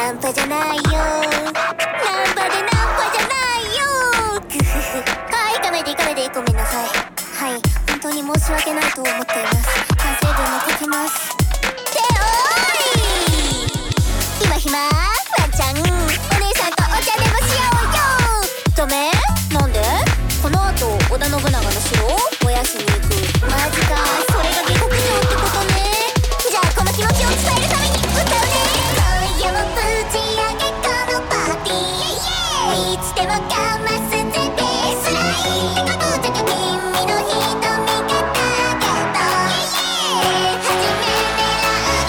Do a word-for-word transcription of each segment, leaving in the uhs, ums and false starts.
ナンパじゃないよ、ナンパでナンパじゃないよ。グフフ。はい、行かないで行かないで、ごめんなさい。はい、本当に申し訳ないと思っています。反省文も書きます。っておーい、今暇？ワンちゃん、お姉さんとお茶でもしようよ。ダメ？なんで？この後織田信長の城を燃やしに行く。マジか、それが下克上ってことね。じゃあこの気持ちを伝えるために歌うね。今夜もぶち上げこのパーティー、いつでもかますぜベースライン。ぶっちゃけ君の瞳がターゲット、初め狙う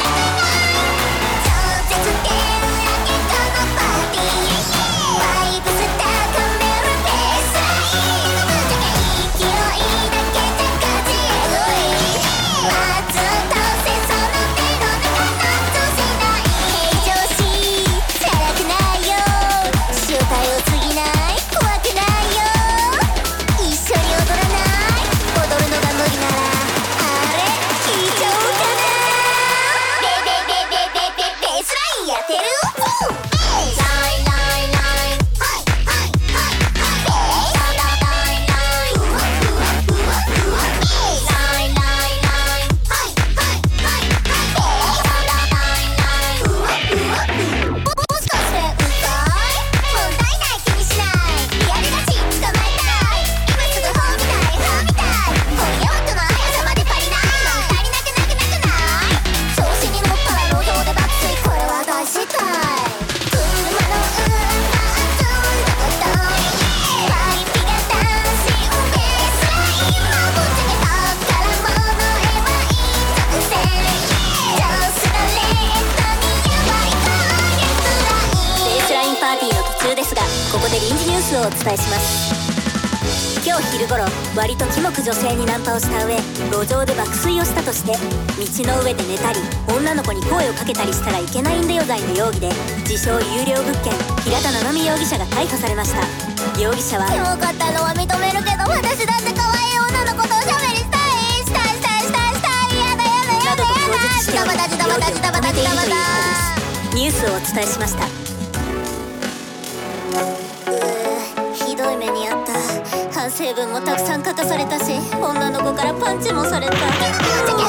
超絶手上げこのパーティー、バイブス高めるベースライン。ぶっちゃけ勢いだけじゃ勝ちえぐい、まず倒せその手の中の通しない。平常心チャラくないよ、正体を過ぎない、怖くないよ。一緒に踊らない？踊るのが無理ならあれ聞いちゃおうかな。ベベベベベベベースラインやってる？ベースラインラインライン、はいはいはいはい、ベースラインライン、うわうわうわうわ、ベースラインラインライン、はいはいはいはい、ベースラインライン、うわうわうわ。ももしかしてうざい？問題ない、気にしない、やりがち捕まえたい、今すぐ本みたい本みたい、今夜はこの速さまで足りない、足りなくなくなくない、調子に乗ったら路上で爆睡、これは大失態。車の運搬熱いとことパイピが男子をベースライン、まぶっちゃけたから物へは一直線、上司がレートに弱い攻撃ライン。ベースラインパーティーの途中ですが、ここで臨時ニュースをお伝えします。今日昼頃、割とキモく女性にナンパをした上、路上で爆睡をしたとして、道の上で寝たり女の子に声をかけたりしたらいけないんだよ罪の容疑で、自称有料物件平田七海容疑者が逮捕されました。容疑者はキモかったのは認めるけど、私だって可愛い女の子とおしゃべりしたいしたいしたいしたいしたい、やだやだやだやだ、 などと供述しており、 ジタバタジタバタジタバタジタバタ。 ニュースをお伝えしました。 ひどい目にあった。反省文もたくさん書かされたし、女の子からパンチもされた。諦めないでアプロ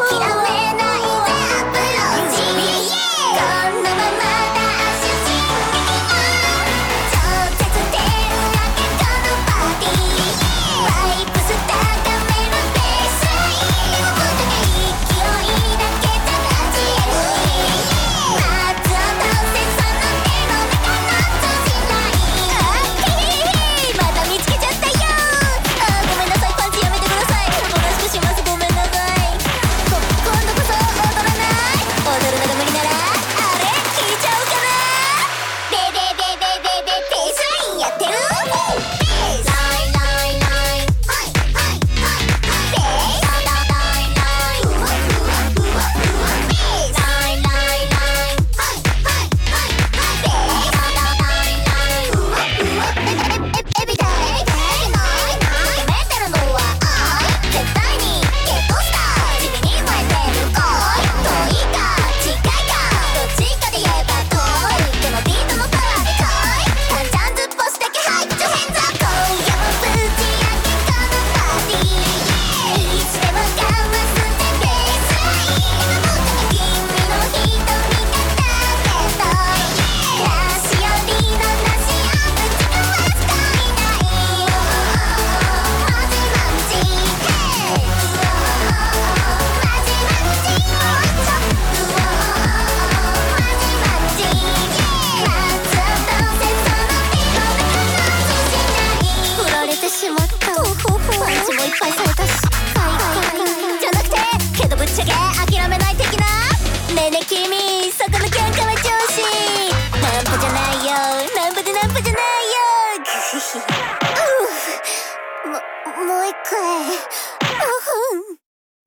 ーチ、このままダッシュ進撃の超絶手上げこのパーティー、バイブス高めるベースライン。ぶっちゃけ勢いだけじゃ勝ちえぐい、まずは倒せその手の中の通しない。あっへへへ、また見つけちゃったよ。あーごめんなさい、パンチやめてください、おとなしくします、ごめんなさい。こ今度こそ踊らない？踊るのが無理ならあれ聞いちゃおうかな。ベベベベベベベースラインやってる？ベースラインラインライン、はいはいはいはい、ベースラインライン、うわうわうわうわ、ベースラインラインライン、はいはいはいはい、ベースラインライン、うわうわ、えええエビだエビだエビないない、めてるのは愛、絶対にゲットしたい、地味に燃えてる恋、遠いか近いかどっちかで言えば遠い、でもビートのパワーで来い、タンチャンズっぽしだけハイプチョヘンザー、今夜もぶち上げこのパーティー、いつでもかますぜベースライン。ぶっちゃけ君の瞳がターゲット、なしよりのなしをぶち壊す恋ないよ、マジマジヘイ、うわマジマジもう一度、うわマジマジヘイ、まずは倒せその手の中の通しない。振られてしまった。パンチもいっぱいされたし、